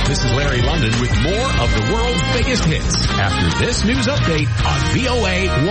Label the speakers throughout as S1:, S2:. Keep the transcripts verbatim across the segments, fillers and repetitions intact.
S1: This is Larry London with more of the world's biggest hits after this news update on V O A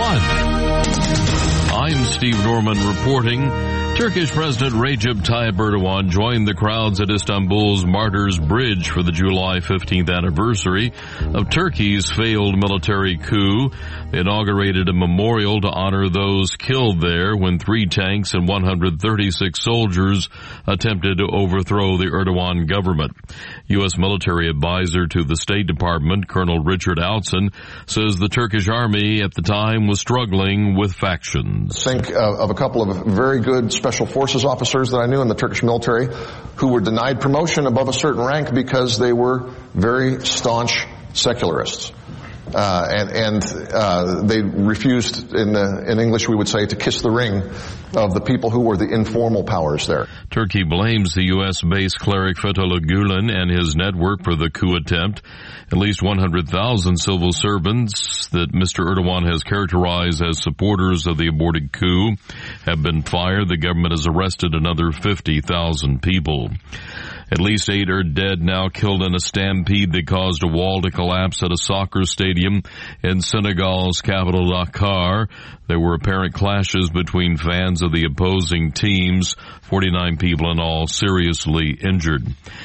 S1: one.
S2: I'm Steve Norman reporting. Turkish President Recep Tayyip Erdogan joined the crowds at Istanbul's Martyrs Bridge for the July fifteenth anniversary of Turkey's failed military coup. They inaugurated a memorial to honor those killed there when three tanks and one hundred thirty-six soldiers attempted to overthrow the Erdogan government. U S military advisor to the State Department, Colonel Richard Outzen, says the Turkish army at the time was struggling with factions.
S3: Think uh, of a couple of very good special forces officers that I knew in the Turkish military who were denied promotion above a certain rank because they were very staunch secularists. Uh, and, and, uh, they refused, in, the, in English we would say, to kiss the ring of the people who were the informal powers there.
S2: Turkey blames the U S-based cleric Fethullah Gulen and his network for the coup attempt. At least one hundred thousand civil servants that Mister Erdogan has characterized as supporters of the aborted coup have been fired. The government has arrested another fifty thousand people. At least eight are dead now, killed in a stampede that caused a wall to collapse at a soccer stadium in Senegal's capital, Dakar. There were apparent clashes between fans of the opposing teams. forty-nine people in all seriously injured.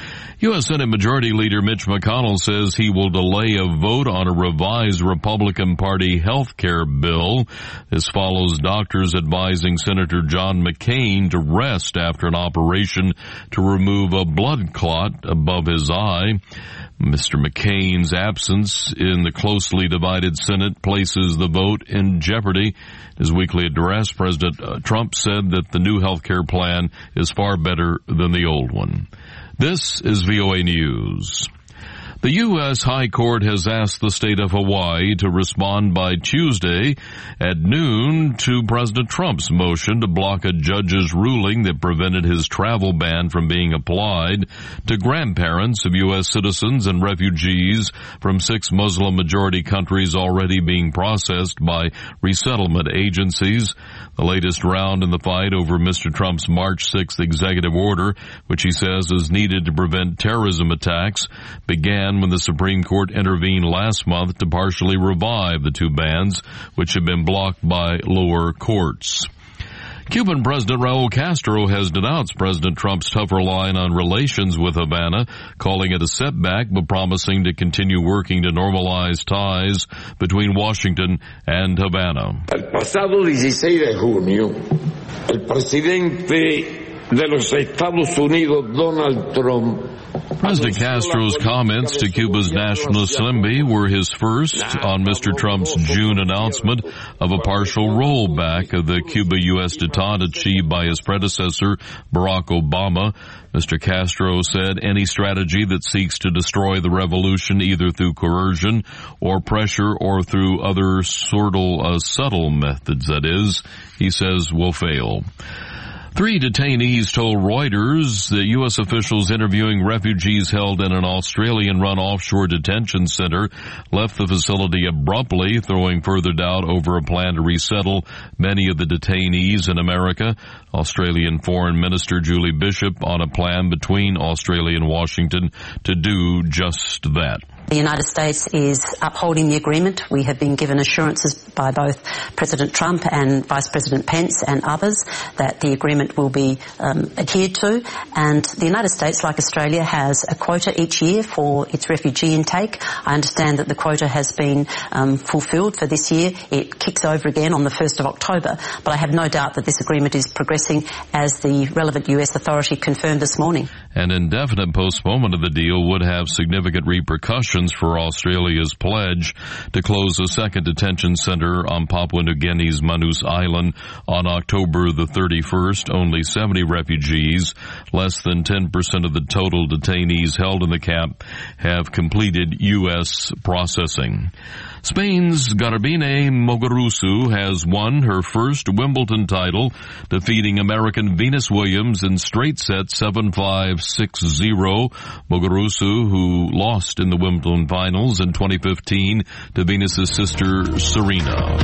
S2: U S Senate Majority Leader Mitch McConnell says he will delay a vote on a revised Republican Party health care bill. This follows doctors advising Senator John McCain to rest after an operation to remove a blood clot above his eye. Mister McCain's absence in the closely divided Senate places the vote in jeopardy. In his weekly address, President Trump said that the new health care plan is far better than the old one. This is V O A News. The U S High Court has asked the state of Hawaii to respond by Tuesday at noon to President Trump's motion to block a judge's ruling that prevented his travel ban from being applied to grandparents of U S citizens and refugees from six Muslim-majority countries already being processed by resettlement agencies. The latest round in the fight over Mister Trump's March sixth executive order, which he says is needed to prevent terrorism attacks, began when the Supreme Court intervened last month to partially revive the two bans, which had been blocked by lower courts. Cuban President Raul Castro has denounced President Trump's tougher line on relations with Havana, calling it a setback, but promising to continue working to normalize ties between Washington and Havana.
S4: El pasado dieciséis de junio, el presidente de los Estados Unidos, Donald Trump,
S2: President Castro's comments to Cuba's National Assembly were his first on Mister Trump's June announcement of a partial rollback of the Cuba-U S détente achieved by his predecessor, Barack Obama. Mister Castro said any strategy that seeks to destroy the revolution either through coercion or pressure or through other sort of uh, subtle methods, that is, he says, will fail. Three detainees told Reuters that U S officials interviewing refugees held in an Australian-run offshore detention center left the facility abruptly, throwing further doubt over a plan to resettle many of the detainees in America. Australian Foreign Minister Julie Bishop on a plan between Australia and Washington to do just that.
S5: The United States is upholding the agreement. We have been given assurances by both President Trump and Vice President Pence and others that the agreement will be um, adhered to. And the United States, like Australia, has a quota each year for its refugee intake. I understand that the quota has been um, fulfilled for this year. It kicks over again on the first of October. But I have no doubt that this agreement is progressing as the relevant U S authority confirmed this morning.
S2: An indefinite postponement of the deal would have significant repercussions for Australia's pledge to close a second detention center on Papua New Guinea's Manus Island on October the thirty-first. Only seventy refugees, less than ten percent of the total detainees held in the camp, have completed U S processing. Spain's Garbine Muguruza has won her first Wimbledon title, defeating American Venus Williams in straight sets seven five, six zero. Muguruza, who lost in the Wimbledon finals in twenty fifteen to Venus's sister Serena.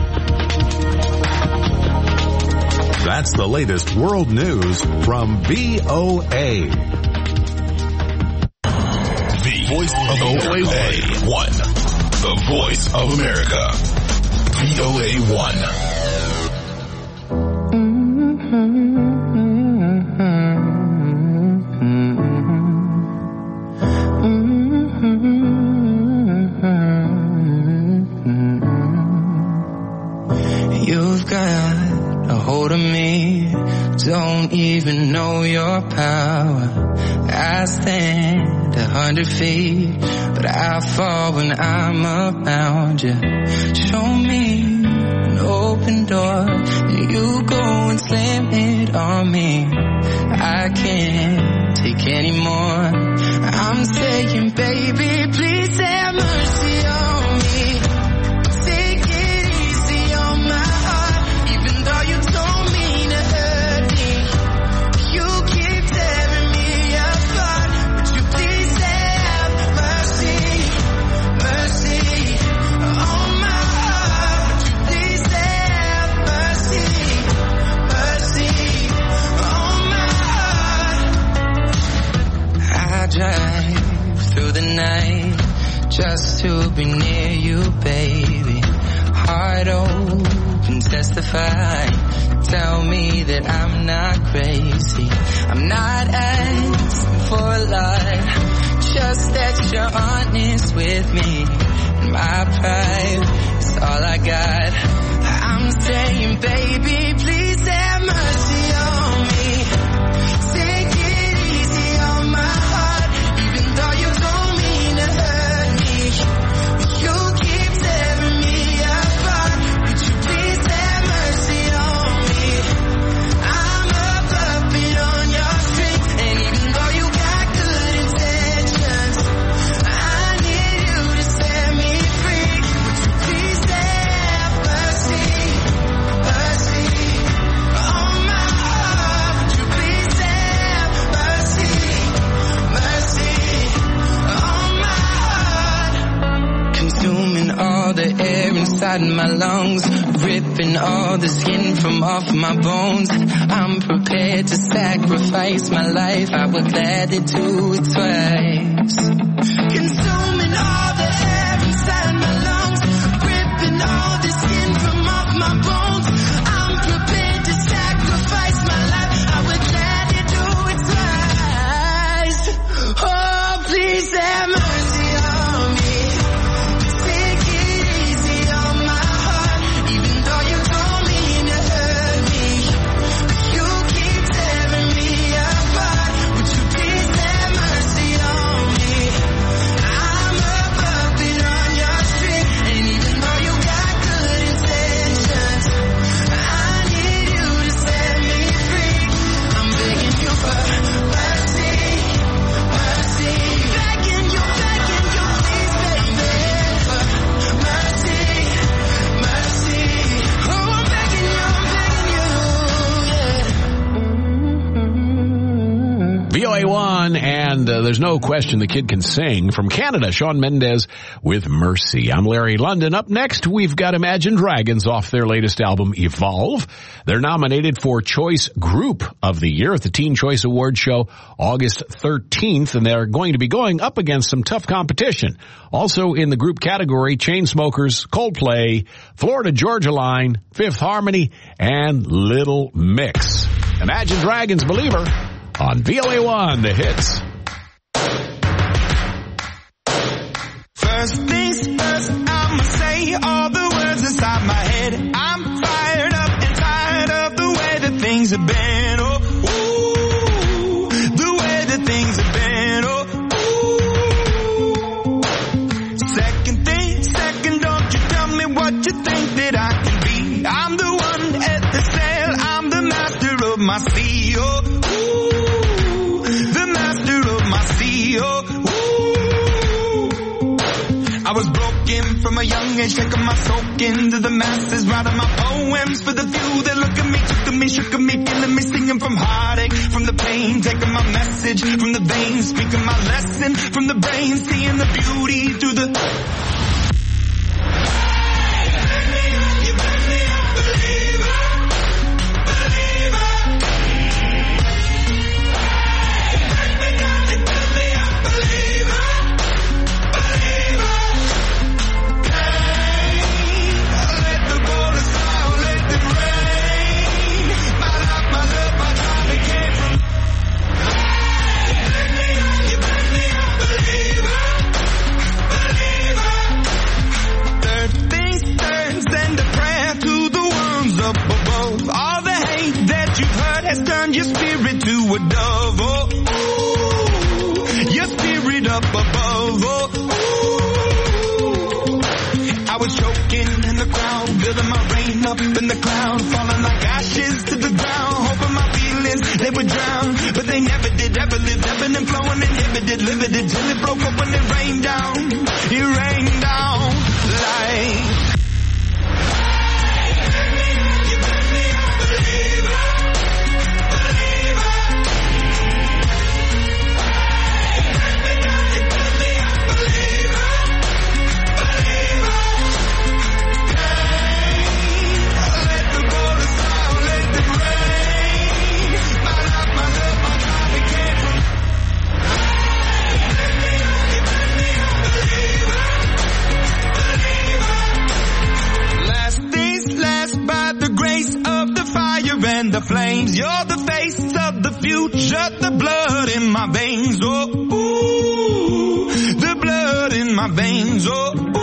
S1: That's the latest world news from V O A.
S6: voice of V O A one. The voice of America. V O A one.
S7: You've got a hold of me, don't even know your power. I stand a hundred feet, but I fall when I'm around you. Show me an open door, and you go and slam it on me. I can't take any more. I'm saying, baby, please have mercy on me. Take it easy on my heart, even though you don't mean to hurt me. You keep tearing me apart, but you please have mercy, mercy on my heart. But you please have mercy, mercy on my heart. I drive through the night just to be near you, baby. Heart open, testify. Tell me that I'm not crazy. I'm not asking for a lot, just that you're honest with me. My pride is all I got. I'm saying, baby, please have mercy on me. Take it easy on my heart, even though you don't mean to hurt me. You keep tearing me apart, would you please have mercy on me? I'm a puppet on your string, and even though you got good intentions, I need you to set me free. Would you please have mercy, mercy on my heart? Would you please have mercy, mercy on my heart? Consuming all the air inside my lungs, ripping all the skin from off my bones. I'm prepared to sacrifice my life, I would gladly do it twice. Consuming all the air inside my lungs, ripping all the skin from off my bones. I'm prepared to sacrifice my life, I would gladly do it twice. Oh, please have mercy on me. Take it easy on my heart, even though you don't mean to hurt me. You keep tearing me apart, would you please have mercy on me? I'm a puppet on your string, and even though you got good intentions, I need you to set me free. I'm begging you for mercy, mercy. Begging you, begging you, please, baby, for mercy, mercy. Oh, I'm begging you, I'm begging you, yeah.
S1: V O A one, and uh, there's no question the kid can sing. From Canada, Shawn Mendes with Mercy. I'm Larry London. Up next, we've got Imagine Dragons off their latest album, Evolve. They're nominated for Choice Group of the Year at the Teen Choice Awards show August thirteenth, and they're going to be going up against some tough competition. Also in the group category, Chainsmokers, Coldplay, Florida Georgia Line, Fifth Harmony, and Little Mix. Imagine Dragons, Believer, on V O A one, the hits.
S7: First things first, I'ma say all the words inside my head. I'm fired up and tired of the way that things have been. Oh, ooh, the way that things have been. Oh, ooh. Second thing, second, don't you tell me what you think that I can be. I'm the one at the sail, I'm the master of my sea. Oh, ooh, the master of my sea. Oh, ooh. I was broken from a young age, taking my soak into the masses, writing my poems for the few that look at me, took at me, shook at me, feeling me, singing from heartache, from the pain, taking my message from the veins, speaking my lesson from the brain, seeing the beauty through the...
S8: a dove, oh, ooh, your spirit up above, oh, ooh. I was choking in the crowd, building my rain up in the cloud, falling like ashes to the ground, hoping my feelings, they would drown, but they never did, ever lived, ebbing and flowing, inhibited, limited, till it broke up when it rained down, it rained down like... And the flames, you're the face of the future, the blood in my veins, oh, ooh, the blood in my veins, oh, ooh.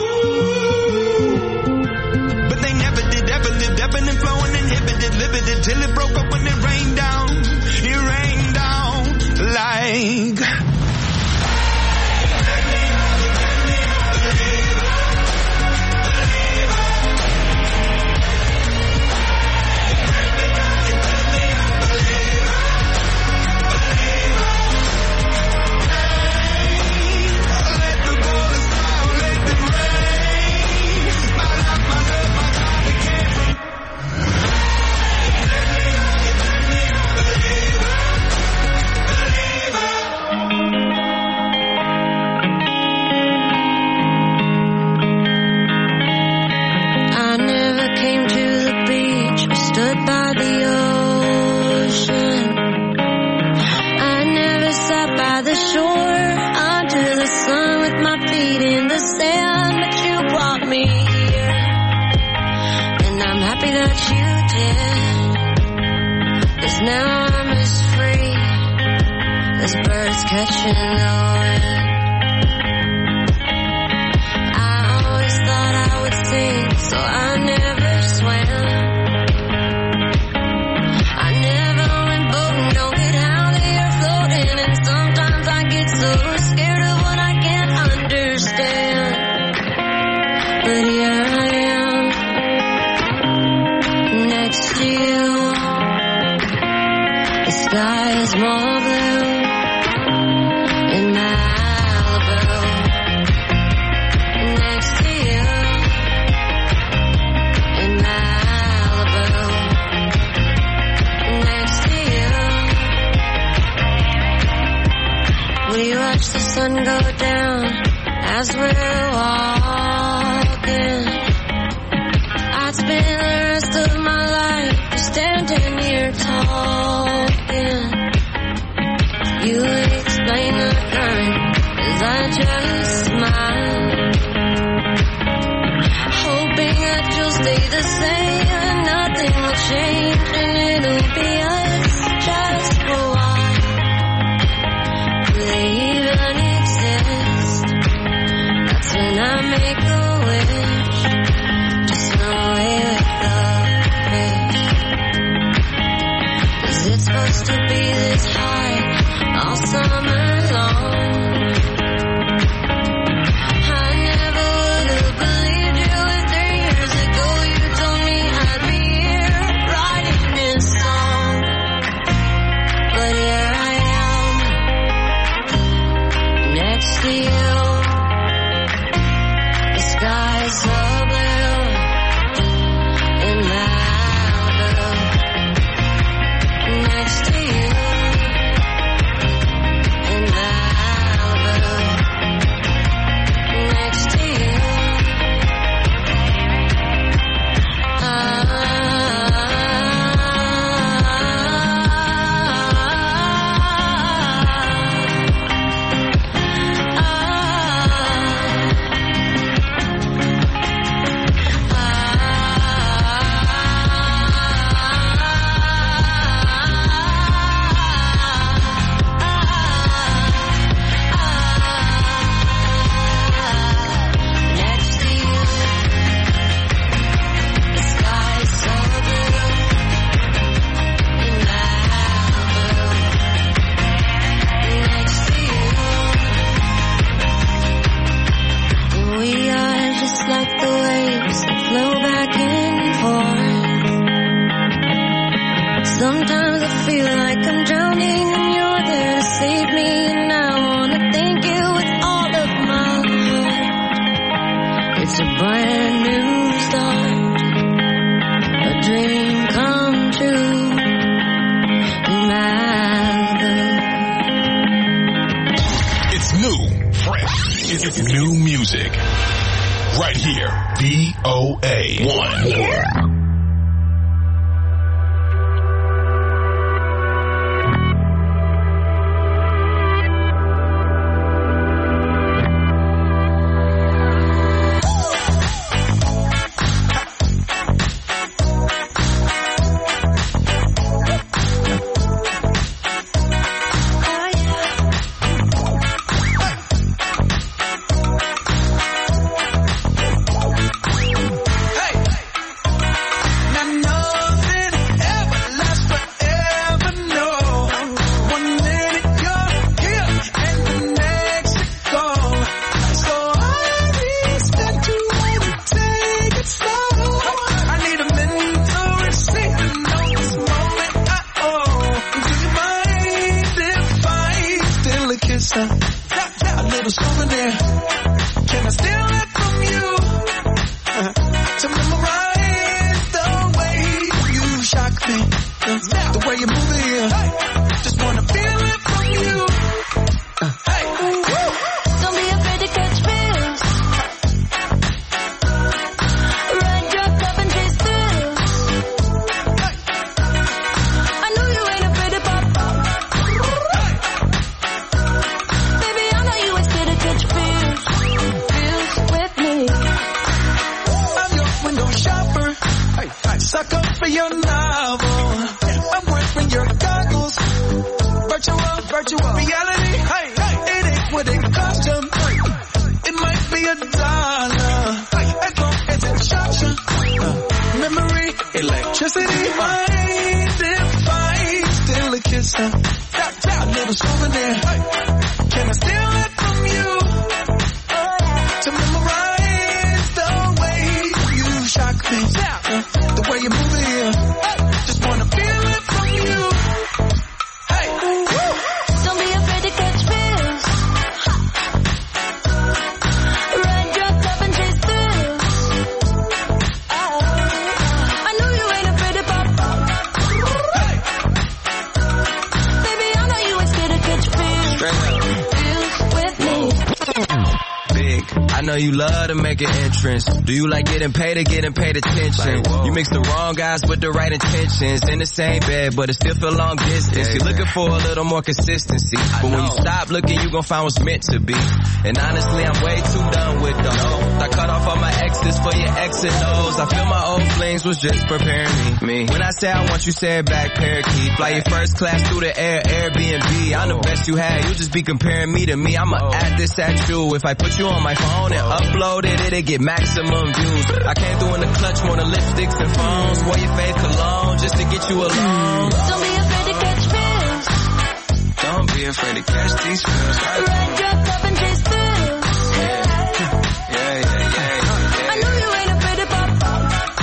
S8: But they never did, ever lived, ebbing and flowing, inhibited, limited, till it broke up when it rained down, it rained down like...
S9: Catching the wind. I always thought I would sink, so I never swam. I never went boating, don't get out of here floating. And sometimes I get so scared of what I can't understand. But here I am, next to you. The sky is more blue. Sun go down as we're walking. I'd spend the rest of my life just standing here talking. You explain the current as I just smile, hoping that you'll stay the same and nothing will change and it'll be us just for a while. They even and I make a wish, just run away with the fish. Is it supposed to be this high all summer long? I never would have believed you if three years ago you told me I'd be here writing this song. But here I am, next to you. Skies so blue in Malibu, next to you in Malibu, next to you. Ah, ah, ah.
S6: fresh. It's new music. Right here. V O A one. Yeah.
S10: Do you like getting paid or getting paid attention? Like, you mix the wrong guys with the right intentions. In the same bed, but it still feel long distance. Yeah, You're looking for a little more consistency. I but know. When you stop looking, you gon' find what's meant to be. And honestly, I'm way too done with the hoes. I cut off all my exes for your X and O's. I feel my old flings was just preparing me. me. When I say I want you, say it back, parakeet. Fly your first class through the air, Airbnb. I'm the best you had, you just be comparing me to me. I'ma add this at you. If I put you on my phone and upload it, it'll get maximum views. I came through in the clutch, more than lipsticks and phones. Wore your fake cologne just to get you alone.
S9: Don't be afraid to catch feels.
S10: Don't be afraid to catch these feels.
S9: Ride drugs up and chase thrills.
S10: Yeah, yeah, yeah, yeah.
S9: I know you ain't afraid to pop up.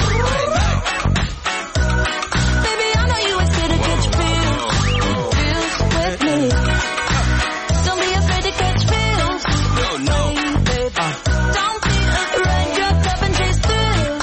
S9: Baby, I know you ain't scared to catch feels. Feels with me. Don't be afraid to catch feels.
S10: No, no.
S9: Don't be afraid drugs up and chase thrills.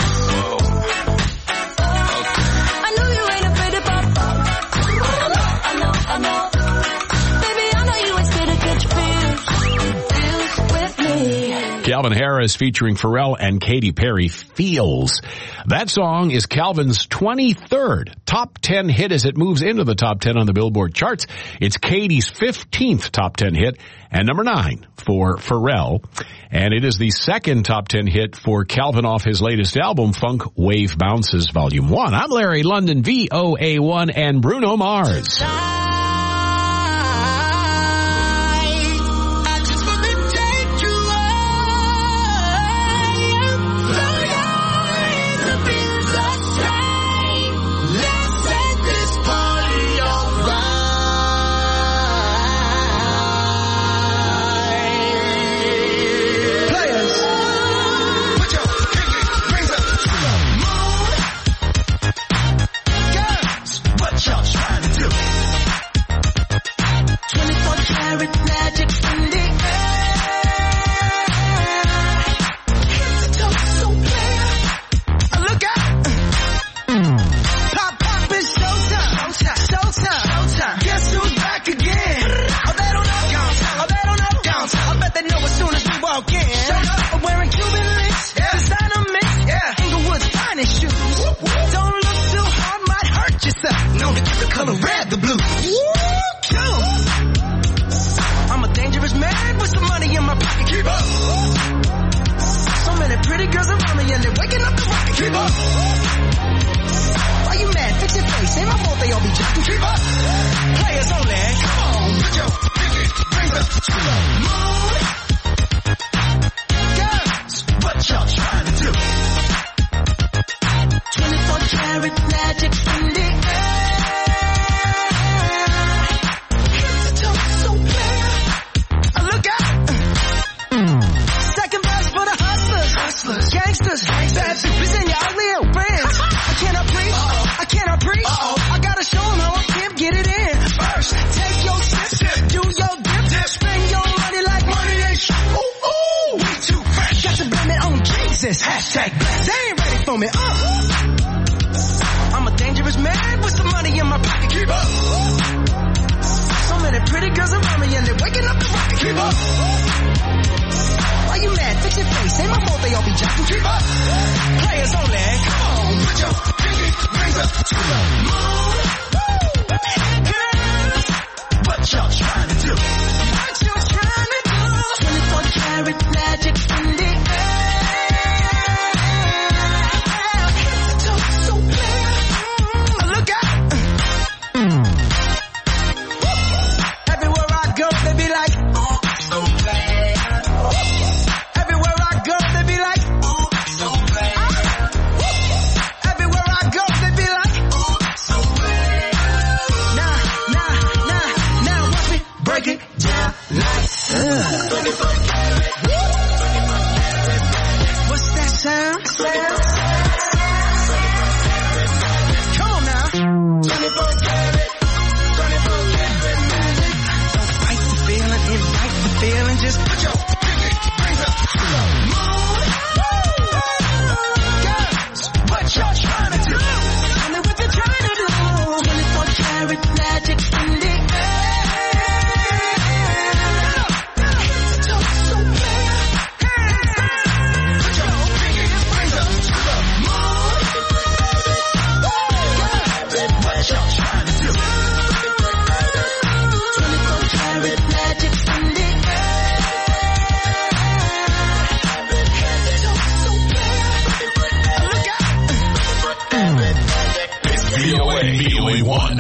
S9: I know you ain't afraid to pop up. I know, I know, I know. Baby, I know you ain't scared to catch feels. Feels with me.
S1: Calvin Harris featuring Pharrell and Katy Perry, Feels. That song is Calvin's twenty-third top ten hit as it moves into the top ten on the Billboard charts. It's Katy's fifteenth top ten hit and number nine for Pharrell. And it is the second top ten hit for Calvin off his latest album, Funk Wave Bounces Volume one. I'm Larry London, V O A one, and Bruno Mars.
S7: walk in. I'm wearing Cuban links, yeah. Designer mix, yeah. Inglewood's finest shoes. Whoop, whoop. Don't look too hard, might hurt yourself. Known to keep the color red, the blue. I'm a dangerous man with some money in my pocket. Keep up. So many pretty girls around me and they're waking up the rocket. Keep up. Why you mad? Fix your face. Ain't my fault they all be jocking. Keep up. Players only. Come on, put your pinky rings up to the moon. Girls, what y'all trying to do? twenty-four karat magic in the air. Head to toe, so clear. Uh, look out. Second verse for the hustlers, hustlers, gangsters, bad bitches and your ugly old friends. I cannot preach, Uh-oh. I cannot preach. Uh-oh. I gotta show them how I can get it in. First, take your sip, sip. Do your dip, dip, spend your money like money ain't shit. Ooh, ooh, we too fresh. Got to blame it on Jesus. Hashtag blessed. They ain't ready for me. Uh. I'm a dangerous man with some money in my pocket. Keep up. So many pretty girls around me and they're waking up the rocket. Keep up. Why you mad? Fix your face. Ain't my fault they all be jocking. Keep up. Players only. Come on, put your pinky rings up to the moon. Girls, what y'all trying to do? What you trying to do? twenty-four karat magic in the air. Head to toe, so clear. Mm, look out. Everywhere I go, they be like, oh, so bad. Everywhere I go, they be like, oh, so bad. Everywhere I go, they be like, oh, so bad. Nah, nah, nah, now watch me break it down like, uh. What's that sound? Sound? Come on now. twenty-four karat, twenty-four karat magic. Don't fight the feeling, invite the feeling. Just put your pinky rings up to the moon. Girls, what y'all trying to do? Tell me what you're trying to do. twenty-four karat magic in the air. Head to toe, so clear. Put your pinky rings up to the moon. Girls, what y'all trying to do? twenty-four karat magic in the air. Head to toe, so clear. Look out.
S6: It's V O A, V O A one.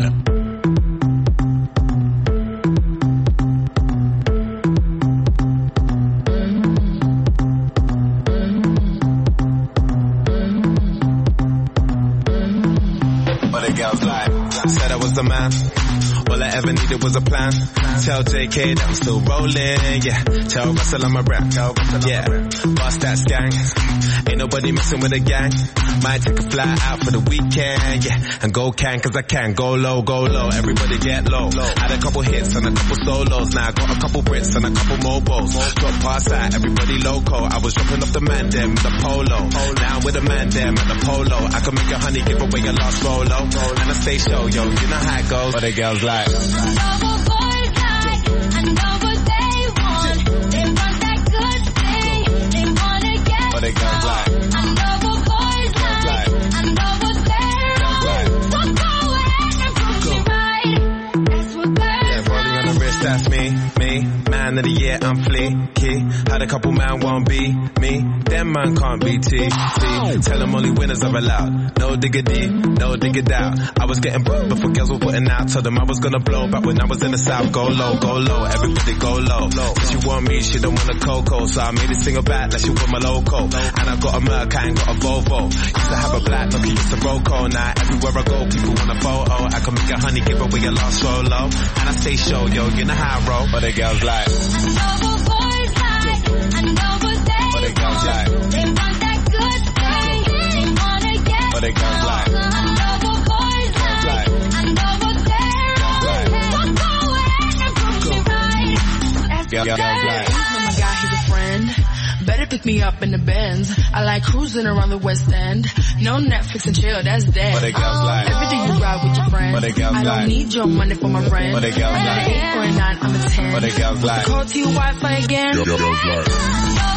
S11: But the girls like, said I was the man. All I ever needed was a plan. Tell J K that I'm still rolling, yeah. Tell Russell I'm a rap, yeah. Bust that gang. Ain't nobody messing with a gang. Might take a fly out for the weekend, yeah. And go can, cause I can. Go low, go low, everybody get low. Had a couple hits and a couple solos. Now I got a couple Brits and a couple mobiles. Got past that, everybody loco. I was dropping off the man them with the polo. Now I'm with the man them at the polo. I can make a honey give away a lost rolo. And I stay show, yo, you know how it goes. But the girls like,
S9: I know what boys like, I know what they want. They want that good thing, they wanna get
S11: but the girls like,
S9: I know what boys like, I know what they're on. So go ahead and prove me right. That's what girls
S11: yeah, rolling on the wrist, that's me, me. Man of the year, I'm fleeky. Had a couple man won't be me. Them man can't be T. T. Tell them only winners are allowed. No diggity, no diggity out. I was getting booked before girls were putting out. Told them I was gonna blow back when I was in the south. Go low, go low, everybody go low. Said she want me, she don't want a cocoa. So I made this single back like she want my loco. And I got a Merc, I ain't got a Volvo. Used to have a black Nokia, used to Roco. Now everywhere I go, people want a photo. I can make a honey, give away a lost solo. And I stay show, yo, you know how I roll. But the girls like,
S9: I know what boys like, I know what they
S11: but the girls like,
S9: They want that good thing, they wanna get
S11: but the girls like,
S9: I know what boys like, I know what they're on. So go ahead and prove me right. That's
S11: girls
S9: what
S11: like.
S12: He's not my guy, he's a friend. Better pick me up in the Benz. I like cruising around the West End. No Netflix and chill, that's dead.
S11: But the girls like,
S12: Every day you ride with your friends.
S11: but the girls
S12: I don't
S11: like,
S12: need your money for my rent.
S11: but the girls
S12: I'm not an
S11: like,
S12: eight or a nine, I'm a ten.
S11: but the girls like,
S12: Call to your Wi-Fi again.
S6: Girls like.
S9: I know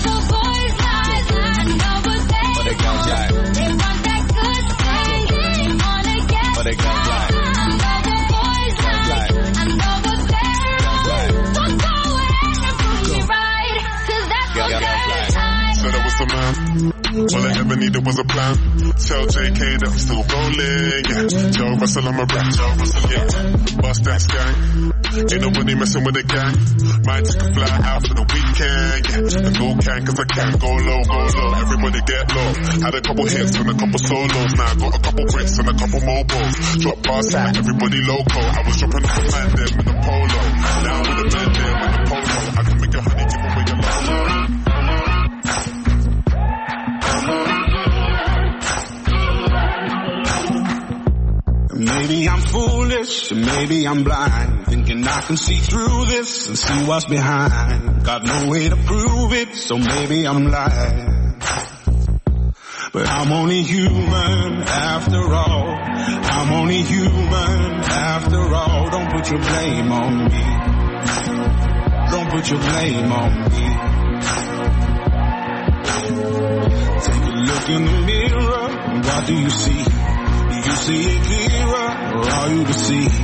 S11: What it goes like.
S13: Said I was the man. All I ever needed was a plan. Tell J K that I'm still rolling, yeah. Tell Russell I'm a rap, tell Russell, yeah. Bust that gang. Ain't nobody messing with the gang. Might take a fly out for the weekend, yeah. And go can, cause I can. Go low, go low. Everybody get low. Had a couple hits and a couple solos. Now I got a couple bricks and a couple mobiles. Drop past that, everybody loco. I was dropping off a man them in the polo. Now with the man them in the polo. I can make a honey give away your love.
S8: Maybe I'm foolish, maybe I'm blind, thinking I can see through this and see what's behind. Got no way to prove it, so maybe I'm lying. But I'm only human after all. I'm only human after all. Don't put your blame on me. Don't put your blame on me. Take a look in the mirror, what do you see? Do you see it clearer, or are you deceived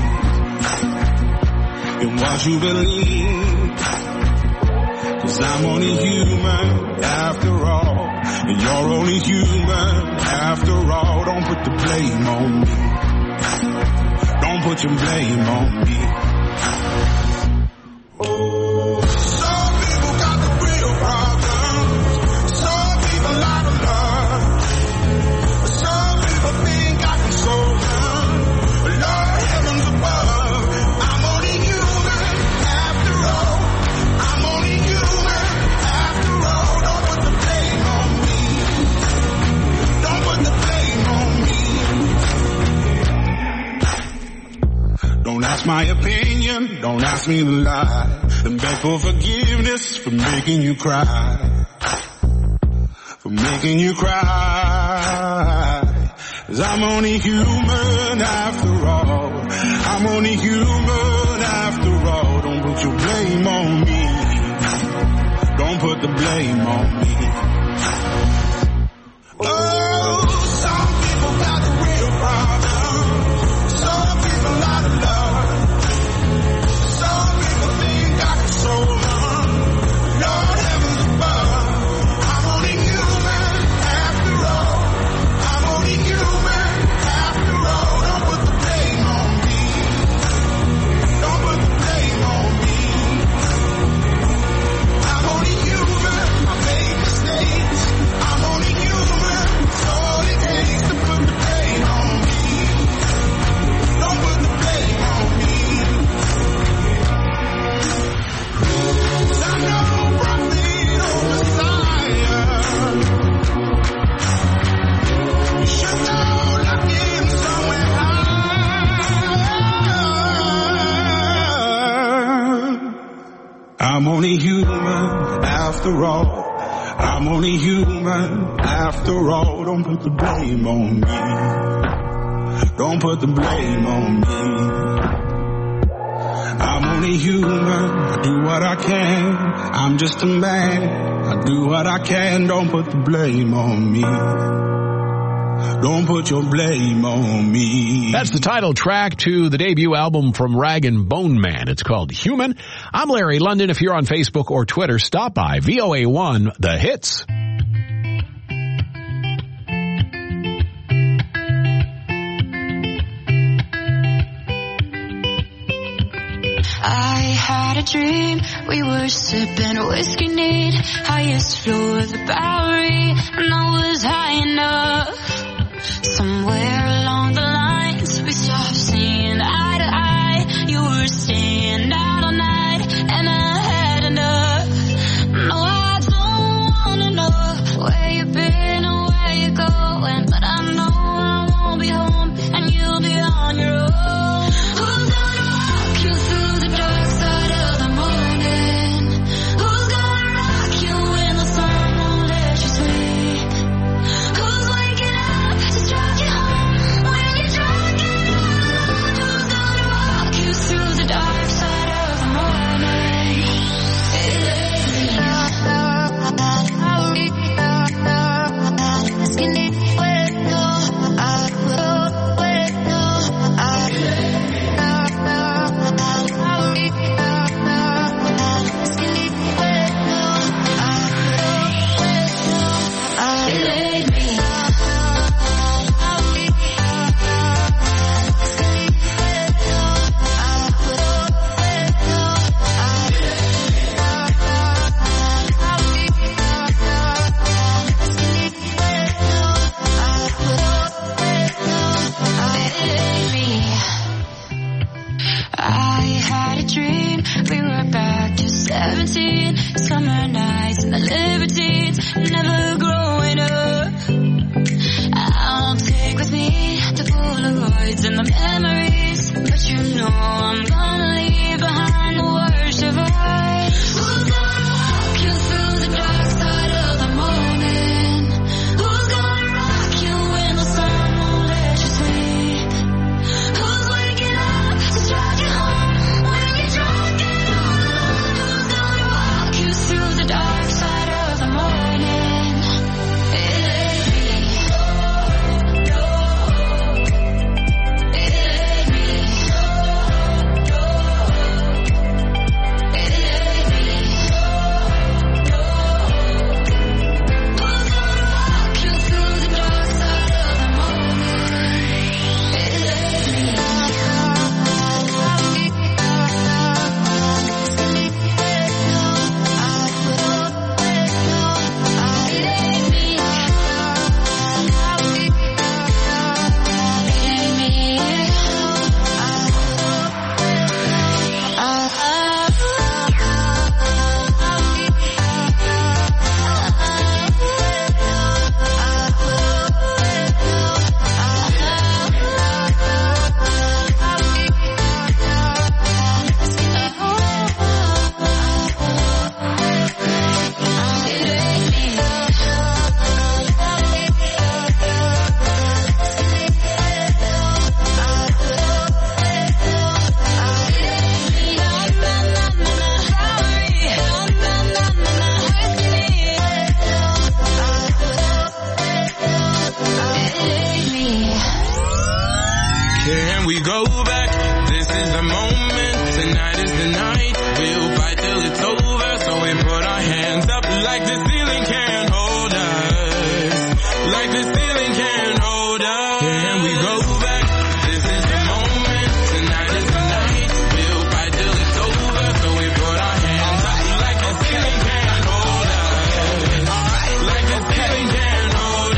S8: in what you believe? Cause I'm only human after all, and you're only human after all. Don't put the blame on me. Don't put your blame on me. Oh, some people got the real problems. Some people out of love. Some people think I can solve them. Lord heavens above, I'm only human after all. I'm only human after all. Don't put the blame on me. Don't put the blame on me. Don't ask my opinion, don't ask me to lie. Then beg for forgiveness for making you cry. For making you cry. Cause I'm only human after all. I'm only human after all. Don't put your blame on me. Don't put the blame on me. Oh, some people got the real problem. Some people out of love. Some people think I can solve them. Lord heavens above, I'm only human after all. I'm only human after all. Don't put the blame on me. Don't put the blame on me. I'm only human. I make mistakes. I'm only human. It's all it takes to put the blame on me. Don't put the blame on me. 'Cause I'm no prophet or Messiah. You should know looking somewhere high. I'm only human after all. I'm only human after all. Don't put the blame on me. Don't put the blame on me. I'm only human. I do what I can. I'm just a man. I do what I can. Don't put the blame on me. Don't put your blame on me.
S1: That's the title track to the debut album from Rag and Bone Man. It's called Human. I'm Larry London. If you're on Facebook or Twitter, stop by V O A one, The Hits.
S9: I had a dream, we were sipping whiskey neat, highest floor of the Bowery, and I was high enough. Somewhere along the lines, we stopped seeing eye to eye. You were staying out all night, and I had enough. No, I don't wanna know where you've been or where you're going, but I know I won't be home, and you'll be on your own. Who's gonna walk you through the dark side of the morning? Who's gonna rock you when the sun won't let you sleep? Who's waking up to drive you home when you're drunk and all alone? Who's gonna walk you through the dark liberties, never growing up. I'll take with me the Polaroids and the memories, but you know I'm gonna leave behind the worst of us. Who's gonna walk you through the dark side of the morning? Who's gonna rock you when the sun won't let you sleep? Who's waking up to drive you home when you're drunk and all alone? Who's gonna walk you through the dark side of the morning? It ain't me. No, it ain't me. No, it ain't me. No, who's gonna walk you through the dark side of the morning? It ain't me.
S7: Can we go back? This is the moment. Tonight is the night. We'll fight till it's over. So we put our hands up like the ceiling can't hold us. Like the ceiling can't hold us. Can we go back? This is the moment. Tonight is the night. We'll fight till it's over. So we put our hands up like the ceiling can't hold us. Like the ceiling can't hold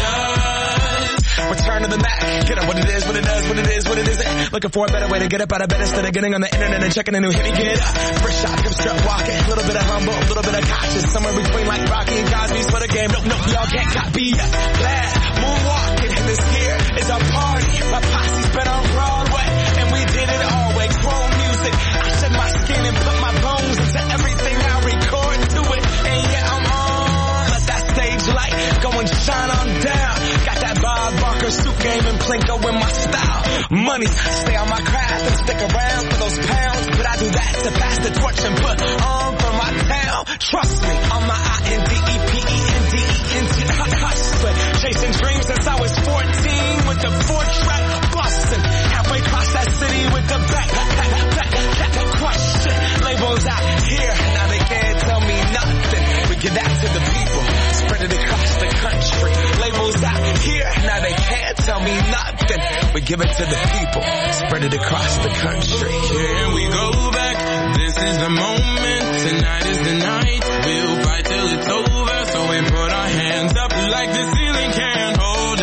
S7: us.
S10: Return to the Mac. Get up what it is, what it does, what it is, what it isn't. Looking for a better way to get up out of bed instead of getting on the internet and checking a new hit. Get up, first shot, come strut walking. A little bit of humble, a little bit of cautious. Somewhere between like Rocky and Cosby's for the game. Nope, nope, y'all can't copy us. Glad moonwalking, and this here is our party. My posse's been on Broadway, and we did it all way. Chrome music, I shed my skin and put my bones into everything I record to it. And yeah, I'm on. Let that stage light go and shine on down. Got that Bob Barker suit game and Plinko in my style. Money, stay on my craft and stick around for those pounds. But I do that to pass the torch and put on for my town. Trust me, on my I N D E P E N D E N T hustling. Chasing dreams since I was fourteen with the four track bustin'. Halfway across that city with the back, back, back, back, back, question. Labels out here, now they can't tell me nothing. We give that to the people, spread it across the country. Labels out here, now they can't tell me nothing. We give it to the people, spread it across the country.
S7: Can we go back? This is the moment. Tonight is the night. We'll fight till it's over. So we put our hands up like the ceiling can't hold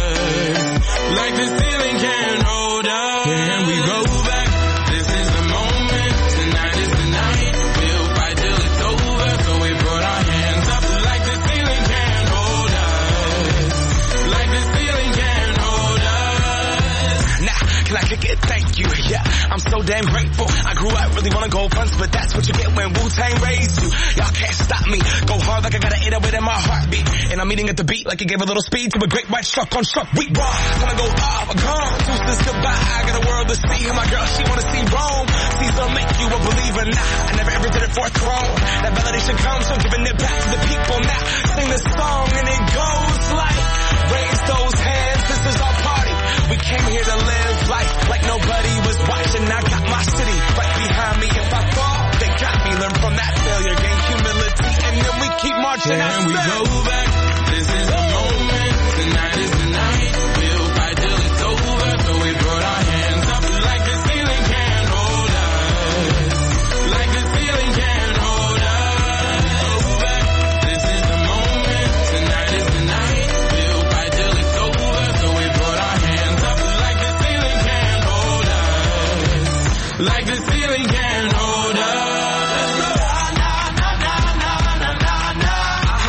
S7: us. Like the ceiling can't hold us. Can we go back? This is the moment. Tonight is the night. We'll fight till it's over. So we put our hands up like the ceiling can't hold us. Like the ceiling can't hold us.
S10: Nah, can I kick it? Thank you. Yeah, I'm so damn grateful. I grew up really wanna go fronts, but that's what you get when Wu-Tang raised you. Y'all can't stop me. Go hard like I got an eight oh eight in my heartbeat. And I'm eating at the beat like it gave a little speed to a great white truck on truck. We raw. Wanna go off, gone. Deuces goodbye. I got a world to see. And my girl, she wanna see Rome. Caesar make you a believer. Nah, I never ever did it for a throne. That validation comes from giving it back to the people. Now, sing this song and it goes like, raise those hands. This is our party. We came here to live life like nobody was watching. I got my city right behind me. If I fall, they got me. Learn from that failure, gain humility, and then we keep marching.
S7: Can we go back? This is the moment. Tonight is the night. We'll fight till it's over. So we put our hands up like the ceiling can't hold us. Like the ceiling can't hold us. Go back. This is the moment. Tonight is the night. We'll fight till it's over. So we put our hands up like the ceiling can't hold us. Like the ceiling can't hold us.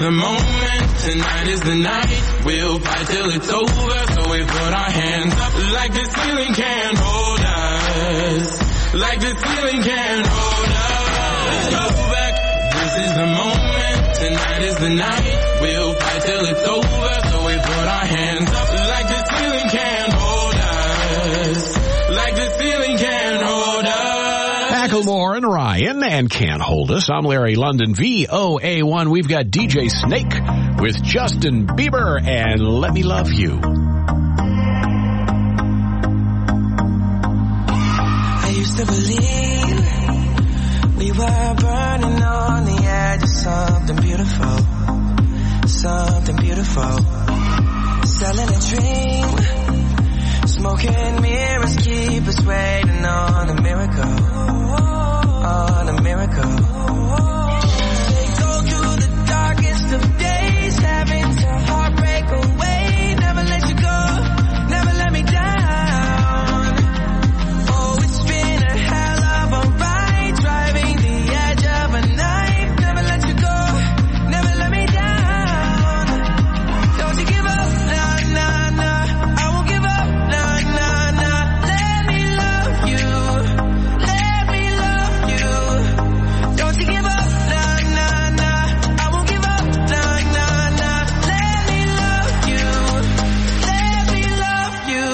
S7: the moment, tonight is the night. We'll fight till it's over, so we put our hands up like this feeling can't hold us. Like this feeling can't hold us. Go back, this is the moment, tonight is the night. We'll fight till it's over, so we put our hands up like this feeling can't hold us. Like this feeling can't hold us.
S1: Macklemore and Ryan and Can't Hold Us. I'm Larry London, V O A one. We've got D J Snake with Justin Bieber and Let Me Love You.
S14: I used to believe we were burning on the edge of something beautiful, something beautiful. Selling a dream, smoking mirrors keep us waiting on a miracle, on a miracle. They go through the darkest of days, having to heartbreak away. Never let you go, never let me down. Oh, it's been a hell of a ride, driving the edge of a knife. Never let you go, never let me down. Don't you give up, nah, nah, nah. I won't give up, nah, nah, nah. Let me love you, let me love you. Don't you give up, nah, nah, nah. I won't give up, nah, nah, nah. Let me love you, let me love you.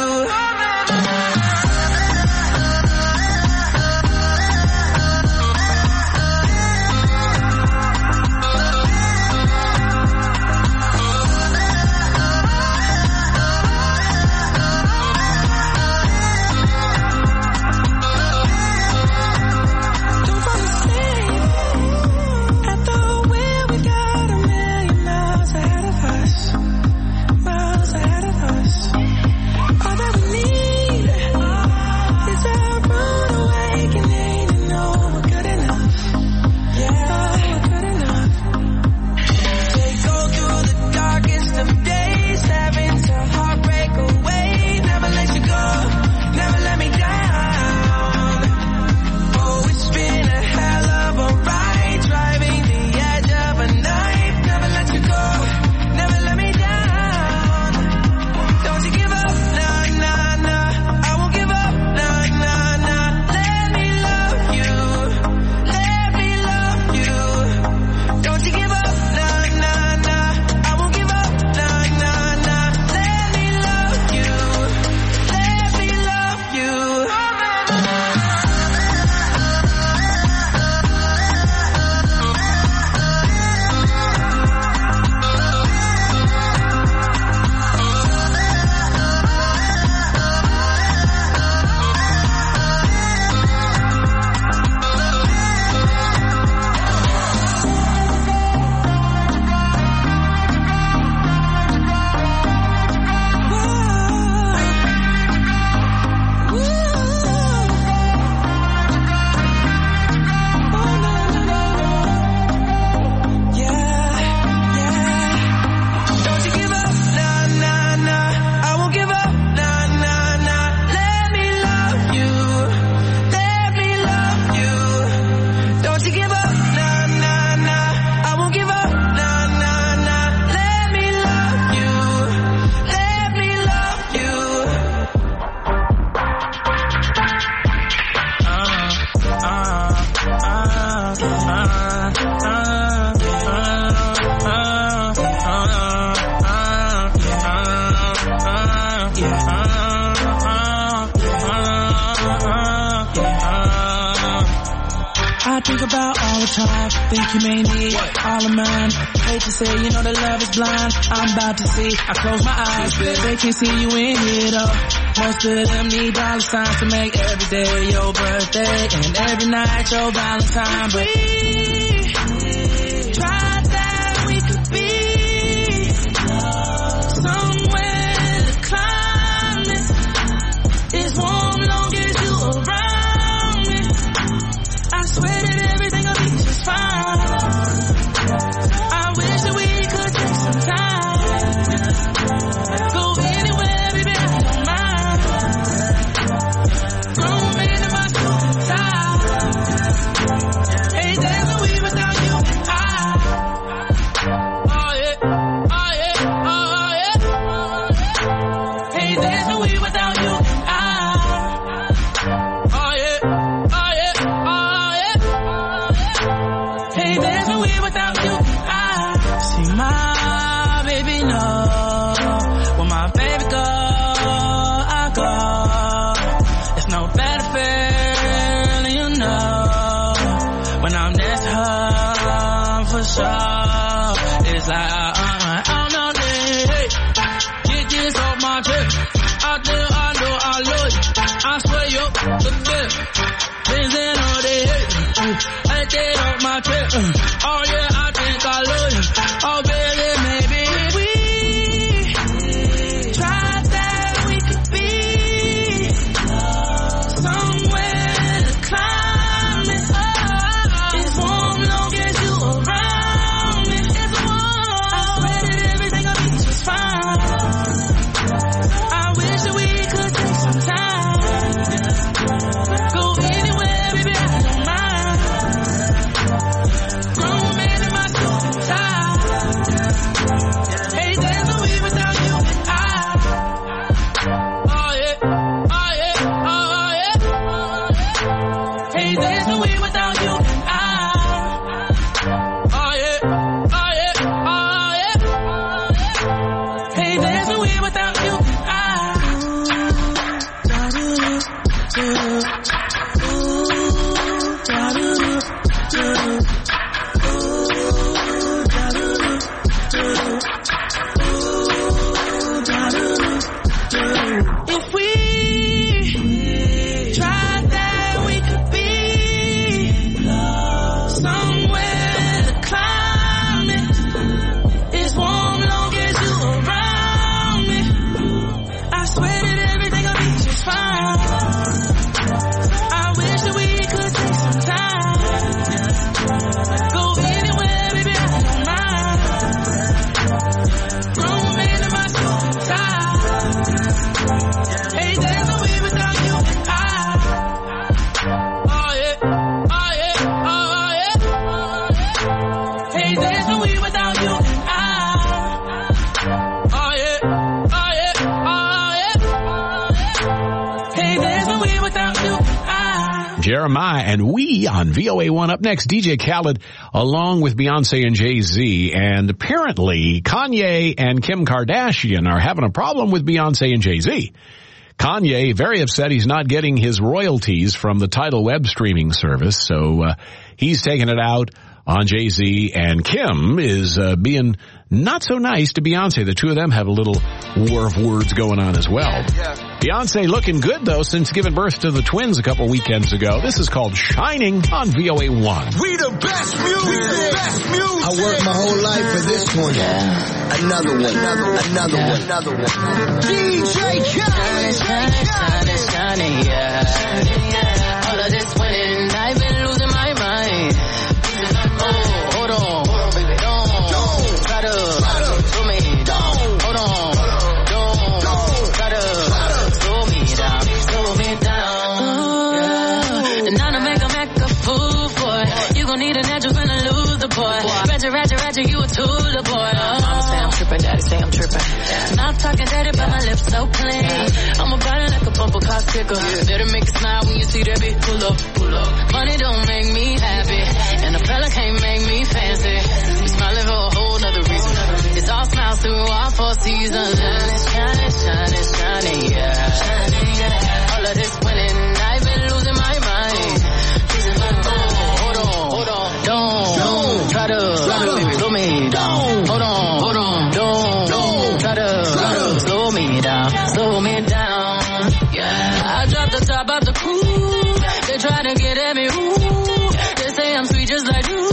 S14: Don't fall asleep at the wheel. We got a million miles ahead of us, miles ahead of us. All that we need is a rude awakening to know we're good enough. Yeah, we're good enough. They go through the darkest of days, having to heartbreak away. Never let you go, never let me down. Oh, it's been a hell of a ride, driving the edge of a knife. Never let you go, never let me down. Don't you give up, nah, nah, nah. I won't give up, nah, nah, nah. Let me love you, let me love you. Don't you give up, nah, nah, nah. I won't give up, nah, nah, nah. Let me love you, let me love you. Don't you give up, nah, nah, nah. I won't give up, nah, nah, nah. Let me love you, let me love you. Don't you give up, nah, nah, nah. I won't give up, nah, nah, nah. Let me love you, let me love you. Uh, uh, uh, uh, I think about all the time, think you may need all of mine. Hate to say, you know that love is blind. I'm about to see, I close my eyes, they can't see you in here though. Most of them need dollar signs to make every day your birthday and every night your Valentine. But we tried that we could be somewhere the climate is warm long as you around me. I swear that everything will be just fine. I wish that we could take some time, go anywhere, baby, I don't mind. Grown man in my suit and tie. Hey, that's what we
S12: no we without you. I, oh yeah, oh yeah, oh yeah. Hey, there's no we without you. I see my baby know when my baby go, I go. It's no better feeling, you know, when I'm next to her for sure. It's like I, I, I don't know this. Get this off my chest. I think I know I love you. I swear you the best. Things in all they hate. I get off my chest. Oh yeah, I think I love you. Oh baby, maybe we tried that we could be somewhere to climb it up. It's warm long as you around me. It's warm. I swear that everything will be just fine. I wish that we could take some time. Go anywhere, baby, I don't mind. Grown man in my suit and tie. Hey, there's no we without you and I. Oh yeah, oh yeah, oh yeah. Hey, there's no we without you and I. Oh yeah, oh yeah, oh yeah. Hey, there's no we without you and if we tried that, we could be somewhere to climb it. It's warm long as you around me. I swear that everything will be just fine. I wish that we could take some time. Go anywhere, baby, I don't mind. Grown man in my suit and tie. Hey, there's no we without you and I. Oh yeah, oh yeah, oh yeah. Hey, there's no we without you and I. Oh yeah, oh yeah, oh yeah. Hey, there's no we without you and I.
S1: Jeremiah and We on V O A one. Up next, D J Khaled along with Beyonce and Jay-Z. And apparently Kanye and Kim Kardashian are having a problem with Beyonce and Jay-Z. Kanye very upset he's not getting his royalties from the Tidal web streaming service, so uh, he's taking it out on Jay-Z, and Kim is uh, being not so nice to Beyonce. The two of them have a little war of words going on as well. Beyonce looking good, though, since giving birth to the twins a couple weekends ago. This is called Shining on V O A one.
S8: We the best music. We the best music.
S15: I worked my whole life for this one. Yeah. Another one. Another one. Another yeah. one. Another one. D J Khaled.
S16: Shining, shining, shining, yeah. All of this winning, I've been losing my mind. Oh, hold on. Don't try to slow me down. Hold on. Don't try to slow me down. Slow me down. And now to make a make a fool for you gon' need a natural friend to lose the boy. Ratchet, ratchet, ratchet, you a tool, the boy. Mama say I'm tripping, daddy say I'm tripping. Not talking dirty, but my lips so clean. I'm about it like a bumper car sticker. Better make a smile when you see that bitch. Pull up, pull up. Money don't make me happy, and a fella can't make me fancy. We smiling for a whole nother reason. It's all smiles through our four seasons. Shining, shining, shining, shining, yeah. Shining, yeah. All of this winning, I've been losing my mind. Oh, hold on, hold on. Don't, don't try to slow me down. Hold on, hold on. Don't, don't try to slow me down, slow me down. Yeah, I dropped the top of the coupe. They try to get at me, ooh. They say I'm sweet just like you.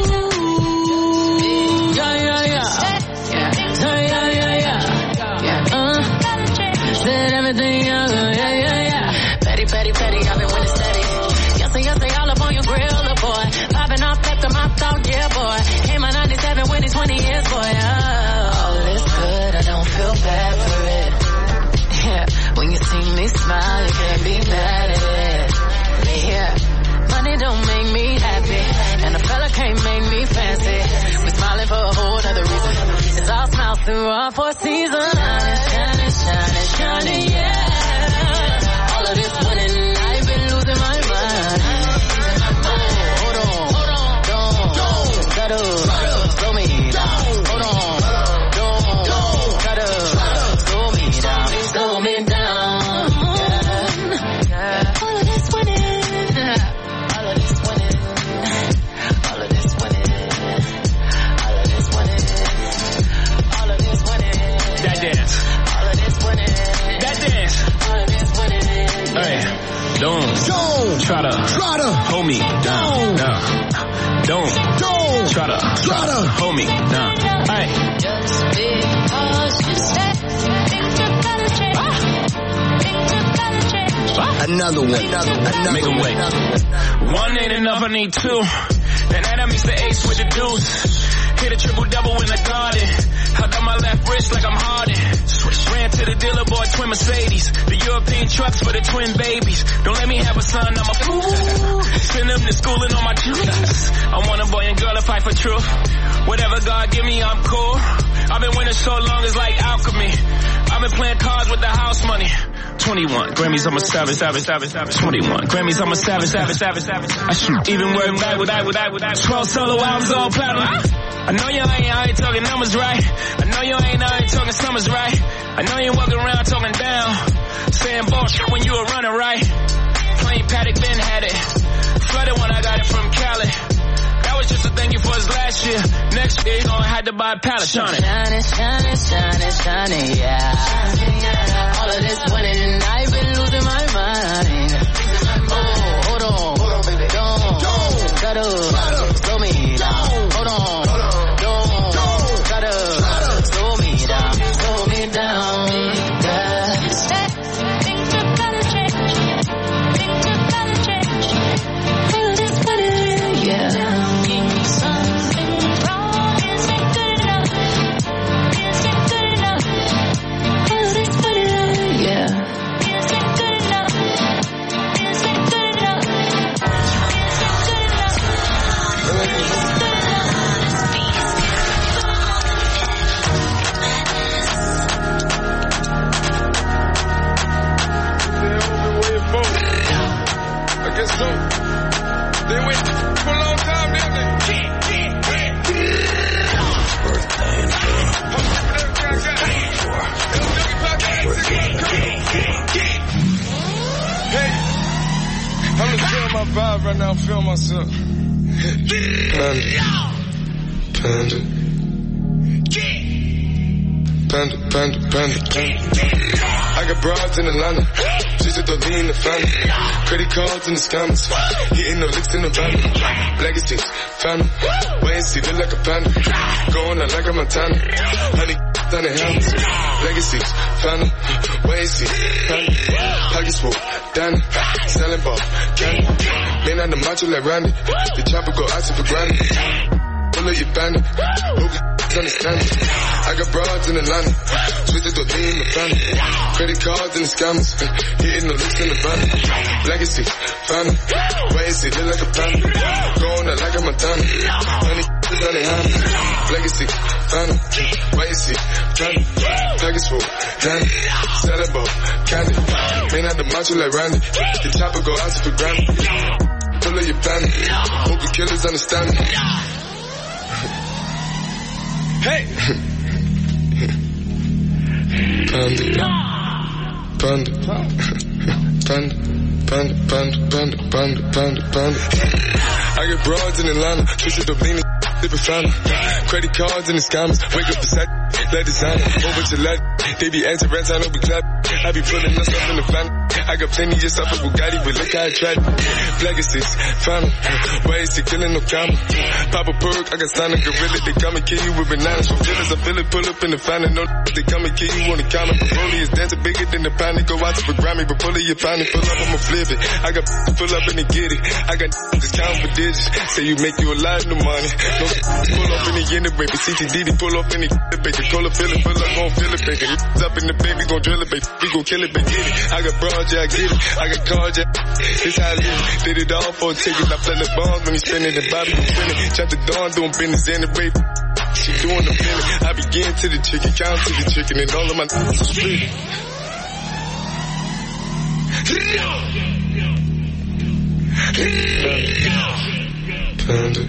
S16: Yeah, yeah, yeah. Yeah, yeah, yeah, yeah. Yeah, uh. Said everything, yeah, yeah, yeah, yeah. Petty, petty, petty, I've been winning steady. Yes, yes, they all up on your grill, the boy. Popping off after my thought, yeah, boy. Came out ninety-seven, winning twenty years, boy. Oh, all is good, I don't feel bad for it. Yeah, when you see me smile, you can't be mad at it. Yeah, money don't make me happy, and a fella can't make me fancy. We're smiling for a whole other reason. It's all smiles through all four seasons. Shining, shining, shining, shining, yeah.
S15: try to
S11: hold me down. Nah. Don't,
S15: don't
S11: try to,
S15: try to
S11: hold me down. Hey.
S9: Just because you said things are gonna change. Things are gonna change.
S15: Another one, another one, another
S11: Make 'em
S15: one,
S11: wait.
S15: another one.
S11: One ain't enough, I need two. Then that means the ace with the deuce. Hit a triple double in the garden. Held on my left wrist like I'm Harden. Ran to the dealer, bought twin Mercedes. The European trucks for the twin babies. Don't let me have a son, I'm a fool. Send them to school and all my juice. I want a boy and girl to fight for truth. Whatever God give me, I'm cool. I've been winning so long, it's like alchemy. I've been playing cards with the house money. twenty-one Grammys, I'm a savage, savage, savage, savage. twenty-one Grammys, I'm a savage, savage, savage, savage. I shoot even word back with that, with that, with that. twelve solo albums all platinum. I know you ain't out here talking numbers right. I know you ain't out here talking summers right. I know you ain't walking around talking down. Saying bullshit when you were running right. Plain Paddock Ben had it. Flooded when I got it from Cali. That was just a thank you for his last year. Next year, you gonna have to buy a pallet. Shining,
S16: shining, shining, shining, shining, yeah. All of this winning, I've been losing my mind. Oh, hold on, hold on, baby. Don't, don't, try to, slow me down. Hold on, don't, don't, try to, slow me down, slow me down. Yeah.
S9: Things are gonna change. Things are gonna change. Feel this winning, yeah.
S17: So, they went for a long time, didn't they? Hey, I'm just feeling my vibe right now, feeling myself. Panda. Panda. Panda, panda, panda. I got broads in Atlanta. She's a dog in the family. Credit cards in the scammers. Hitting the licks in the van. Legacies, family. Wait and see, look like a panda. Going out like a Montana. Honey, on the helmets. Legacies, family. Wait and see, family. Pockets full, Danny. Selling ball, candy. Man on the macho like Randy. The chopper go out for granted. Pull up your bandit. Understand it. I got broads in Atlanta. Twisted to lean in the family. Credit cards and the scammers. Hitting the licks in the van. Legacy, family. Wait and see, look like a panda. Going out like a Montana. Honey, on the hands. Legacy, family. Wait and see, family. Package full, Danny. Selling ball, candy. Man out the macho like Randy. The chopper go out for granted. Pull up your bandit. Hope the killers understand it. Hey! Panda. Panda. Panda. Panda. Panda. Panda. Panda. Panda. Panda. I get broads in Atlanta. Twisted up leaning. Sipping fountain. Credit cards and the scammers. Wake up beside. Let designer. Over to let. They be answering rents. I know we clap. I be pulling us up in the van. I got plenty just up with Bugatti, but look how I tried. Legacies, family, ways to killing no comma. Pop a perk, I got signed a gorilla. They come and kill you with bananas. For feelings, I feel it, pull up in the fountain. No, they come and kill you on the counter. Broly is dancing bigger than the panic. Go out to the Grammy, but pull it, you find it. Pull up, I'ma flip it. I got pull up and they get it. I got just count for digits. Say you make you a lot of money. No, pull up in the end of baby. C T D, pull up in the baby. Call a feeling, pull up, gon' feel it, baby. Up in the baby, gon' drill it, baby. We gon' kill it, baby. Get it. I got broad, yeah, I get it. I got cards, yeah. This how I live. Did it all for a ticket. I play the bombs when he spinning the Bobby, he spinning. Chop the dawn, doing business in the rape. She doing the feeling. I begin to the chicken, count to the chicken, and all of my n***s are split. Panda.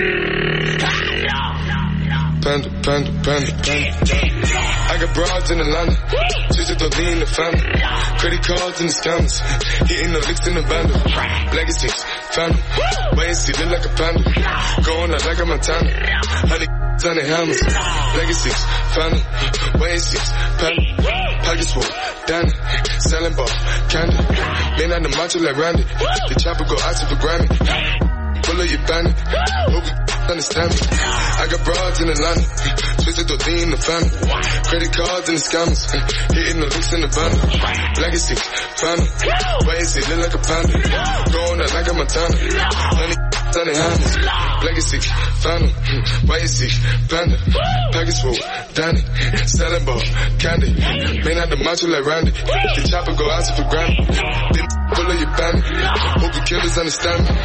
S17: Panda, panda, panda, panda. I got broads in Atlanta. Just to lean in the family. Credit cards and the scammers. Hitting the licks in the band. Legacies, family. Wait and see, look like a panda. Going out like a Montana. Honey, on the hammers. Legacies, family. Wait and see, family. pockets full, Danny, selling ball, candy. Man on the macho like Randy, the chopper go out to for granted. Pull up your bandit, hope you understand me. I got broads in Atlanta, twisted to D in the family. Credit cards and the scammers, hitting the looks in the van. Legacy, family, why is it look like a panda? Going out like a Montana, honey, honey, hands. Legacy, family, why is it panda? Package full, Danny, selling ball, candy. Man out the macho like Randy, the chopper go out to for granted. Then pull up your bandit, hope you killers understand me.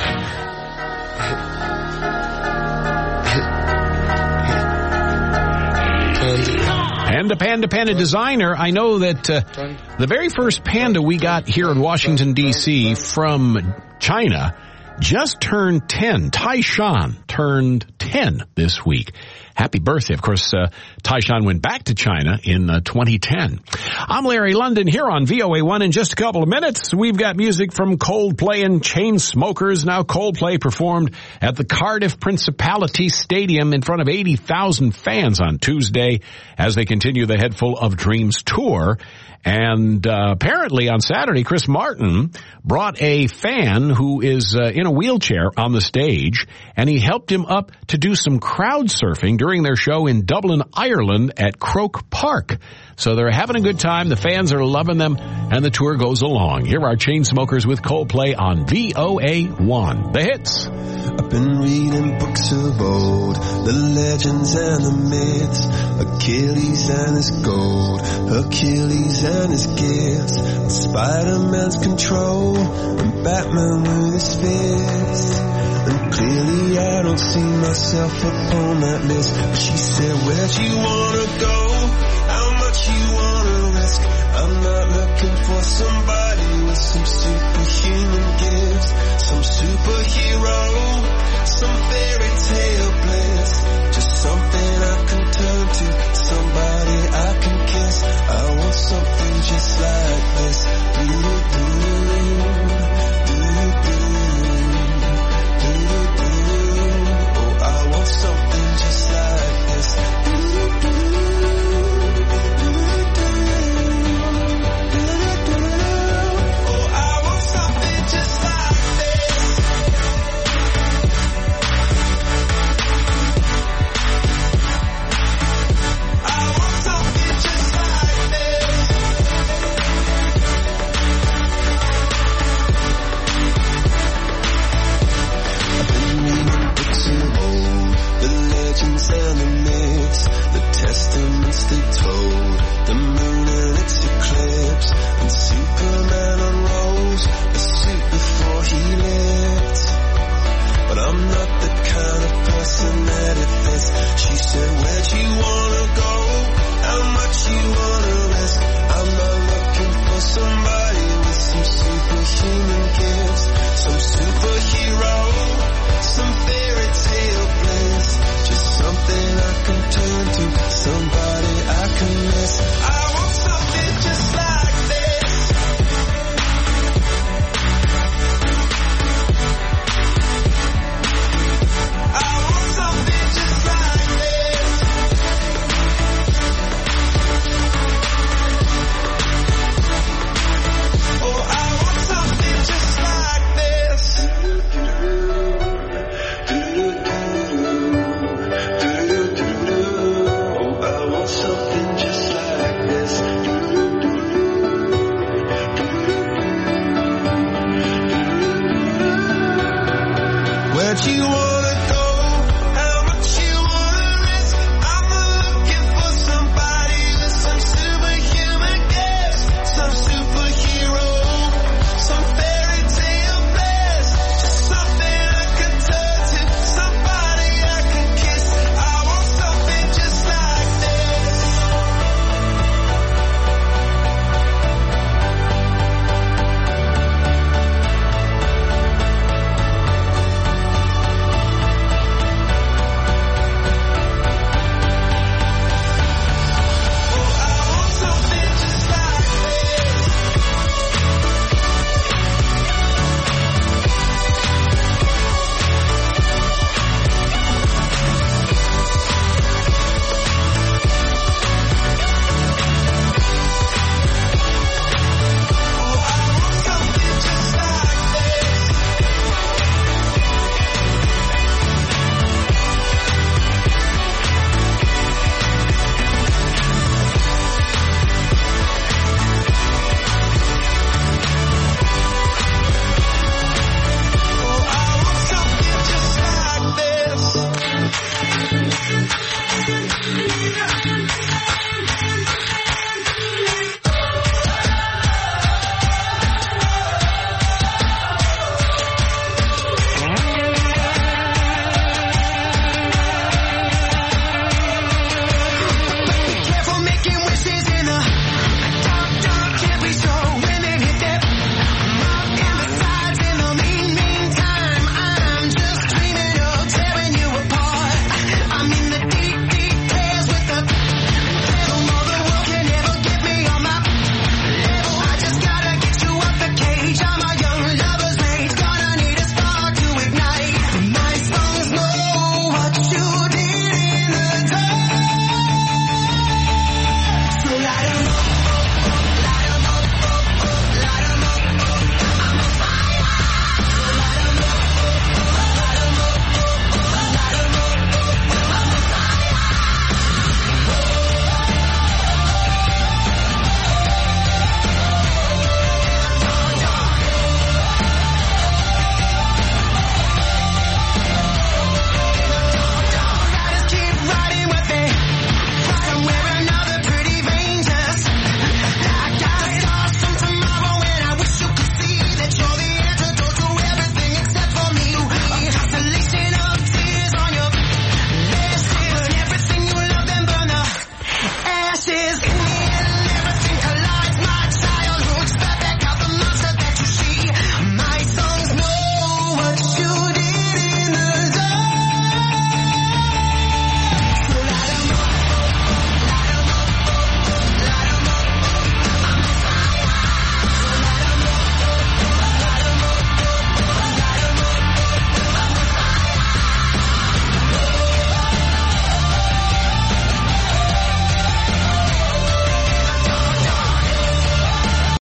S1: Panda, Panda, Panda designer. I know that uh, the very first panda we got here in Washington, D C from China just turned ten. Taishan turned ten this week. Happy birthday. Of course, uh, Taishan went back to China in uh, twenty ten. I'm Larry London here on V O A one. In just a couple of minutes, we've got music from Coldplay and Chainsmokers. Now, Coldplay performed at the Cardiff Principality Stadium in front of eighty thousand fans on Tuesday as they continue the Head Full of Dreams tour. And uh, apparently on Saturday, Chris Martin brought a fan who is uh, in a wheelchair on the stage, and he helped him up to do some crowd surfing during their show in Dublin, Ireland at Croke Park. So they're having a good time. The fans are loving them, and the tour goes along. Here are Chainsmokers with Coldplay on V O A one. The hits.
S18: I've been reading books of old, the legends and the myths, Achilles and his gold, Hercules and his gifts, Spider-Man's control, and Batman with his fists. And clearly I don't see myself upon that list. But she said, where'd you wanna go?